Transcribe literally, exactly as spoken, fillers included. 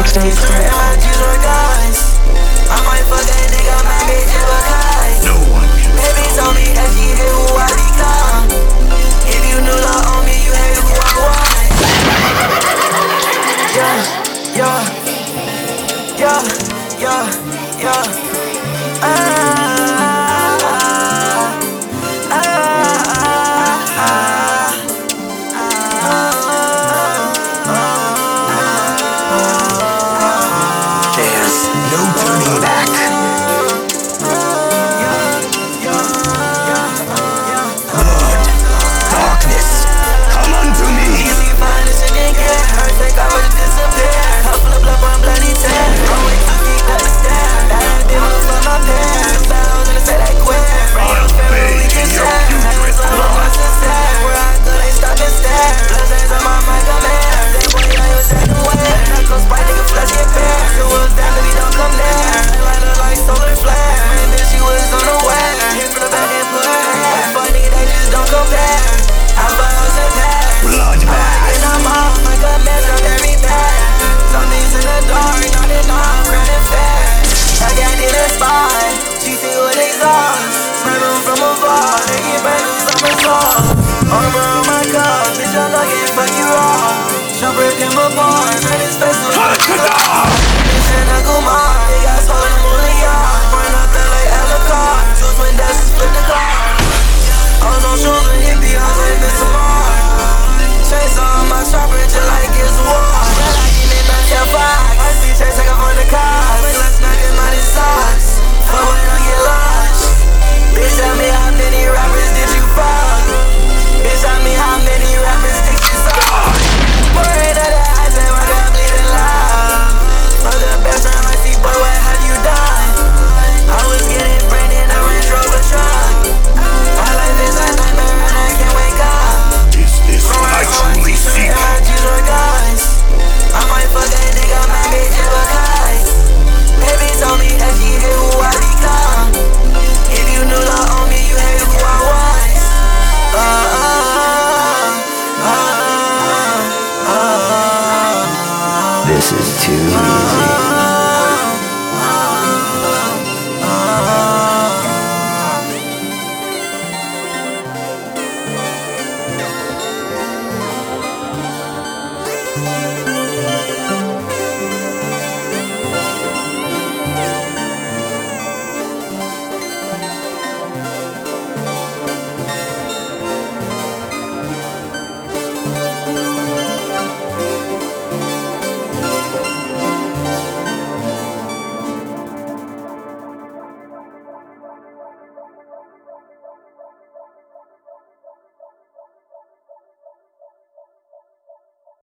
stays clear. My G's were guys. I might fuck that nigga, my bitch is a guy. No one can Baby told me that she hate who I become. If you knew love on me, you hate who I was. Yeah, yeah, yeah, yeah, yeah. Ah, ah, ah, ah. There's no turning back. Blood, darkness, come unto me. Easy finest and then get hurt. Take off and disappear. Couple of blood on bloody tear. Always two feet up the stair. That been up for my parents. I was gonna say that queer. I'll bathe in your putrid blood. Where I go, they stop and stare. Blood stains on my mic, I'm here. That boy, I was everywhere. Knuckles, sprite, nigga, flesh, get bare. The wolves down, baby, don't come there. I look like solar flare. Man, bitch, she was unaware. Hit from the back and put her hair. Fuck nigga, they just don't compare. I fuck hoes and pass. Bloodbath. And I'm off like a mess of everything. Some things in the dark, not enough, credit fair. I got in the spot, she see what they saw. Snipe them from afar, they get brand new summer sauce. Armor on my cup, bitch, I'm looking fuck you raw. Jump rip him apart, turn his face to a bitch and a Kumar, they got soul in the moolah yard. Burn up there like Alucard, juice when dashes flip the car. I was on shoes and hippie, I was like Miss Lamar. Chainsaw on my chopper, just like it's war. Yeah, like he made back your box. I see Chase take up on the cars. Let's knock him out his socks. Fuck when I get lost. Bitch, tell me how many rappers did you fuck? Bitch, tell me how many rappers did you suck? Worried of the eyes and my girl bleeding loud. For the best friend, I see, boy, what have you done? I was getting brain in a Range Rover truck. My life is a nightmare and I can't wake up. Is this what I truly seek? My G's were guys. I might fuck that nigga, my bitch is a guy. Baby told me that she hate who I become. If you knew love on me, you hate who I was. Uh, uh, uh, uh, uh, uh. This is too easy.